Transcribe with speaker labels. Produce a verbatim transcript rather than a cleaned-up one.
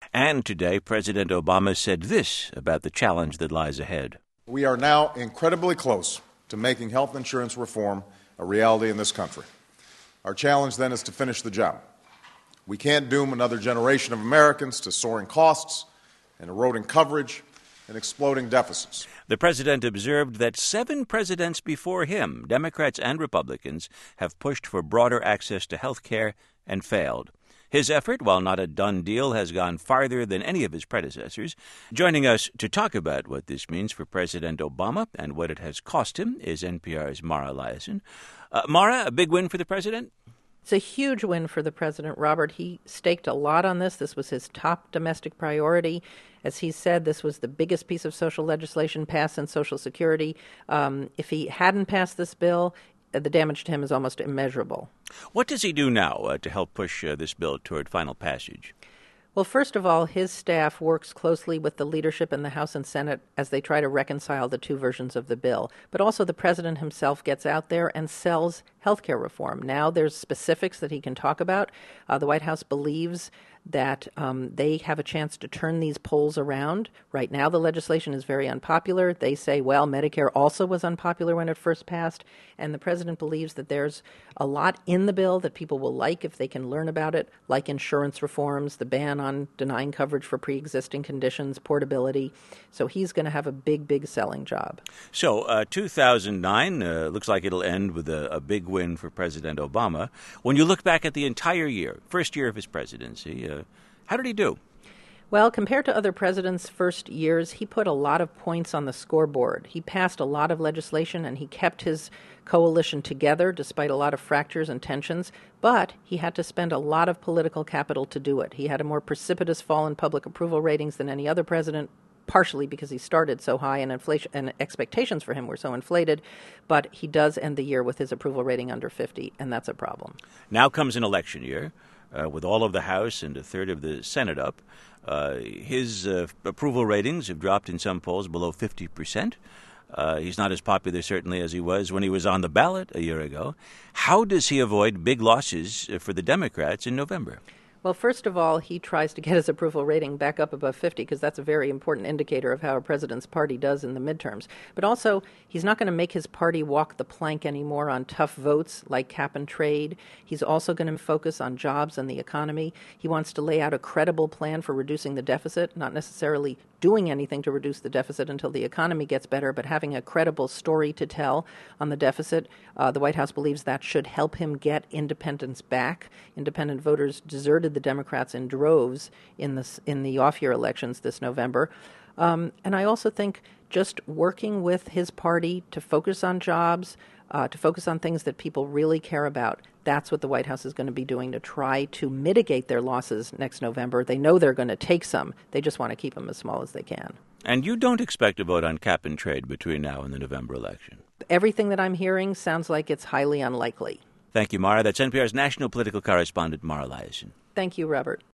Speaker 1: And today, President Obama said this about the challenge that lies ahead.
Speaker 2: We are now incredibly close to making health insurance reform a reality in this country. Our challenge then is to finish the job. We can't doom another generation of Americans to soaring costs and eroding coverage and exploding deficits.
Speaker 1: The president observed that seven presidents before him, Democrats and Republicans, have pushed for broader access to health care and failed. His effort, while not a done deal, has gone farther than any of his predecessors. Joining us to talk about what this means for President Obama and what it has cost him is N P R's Mara Liasson. Uh, Mara, a big win for the president?
Speaker 3: It's a huge win for the president, Robert. He staked a lot on this. This was his top domestic priority. As he said, this was the biggest piece of social legislation passed in Social Security. Um, if he hadn't passed this bill, the damage to him is almost immeasurable.
Speaker 1: What does he do now uh, to help push uh, this bill toward final passage?
Speaker 3: Well, first of all, his staff works closely with the leadership in the House and Senate as they try to reconcile the two versions of the bill. But also the president himself gets out there and sells health care reform. Now there's specifics that he can talk about. Uh, the White House believes that um, they have a chance to turn these polls around. Right now the legislation is very unpopular. They say, well, Medicare also was unpopular when it first passed, and the president believes that there's a lot in the bill that people will like if they can learn about it, like insurance reforms, the ban on denying coverage for pre-existing conditions, portability. So he's going to have a big, big selling job.
Speaker 1: So uh, two thousand nine uh, looks like it'll end with a, a big win for President Obama. When you look back at the entire year, first year of his presidency, uh, how did he do?
Speaker 3: Well, compared to other presidents' first years, he put a lot of points on the scoreboard. He passed a lot of legislation, and he kept his coalition together despite a lot of fractures and tensions, but he had to spend a lot of political capital to do it. He had a more precipitous fall in public approval ratings than any other president, partially because he started so high and inflation and expectations for him were so inflated, but he does end the year with his approval rating under fifty, and that's a problem.
Speaker 1: Now comes an election year. Uh, with all of the House and a third of the Senate up. Uh, his uh, approval ratings have dropped in some polls below fifty percent. Uh, he's not as popular, certainly, as he was when he was on the ballot a year ago. How does he avoid big losses for the Democrats in November?
Speaker 3: Well, first of all, he tries to get his approval rating back up above fifty because that's a very important indicator of how a president's party does in the midterms. But also, he's not going to make his party walk the plank anymore on tough votes like cap and trade. He's also going to focus on jobs and the economy. He wants to lay out a credible plan for reducing the deficit, not necessarily doing anything to reduce the deficit until the economy gets better, but having a credible story to tell on the deficit. Uh, the White House believes that should help him get independence back. Independent voters deserted the Democrats in droves in the, in the off-year elections this November. Um, and I also think just working with his party to focus on jobs, uh, to focus on things that people really care about, that's what the White House is going to be doing to try to mitigate their losses next November. They know they're going to take some. They just want to keep them as small as they can.
Speaker 1: And you don't expect a vote on cap and trade between now and the November election?
Speaker 3: Everything that I'm hearing sounds like it's highly unlikely.
Speaker 1: Thank you, Mara. That's N P R's national political correspondent, Mara Liasson.
Speaker 3: Thank you, Robert.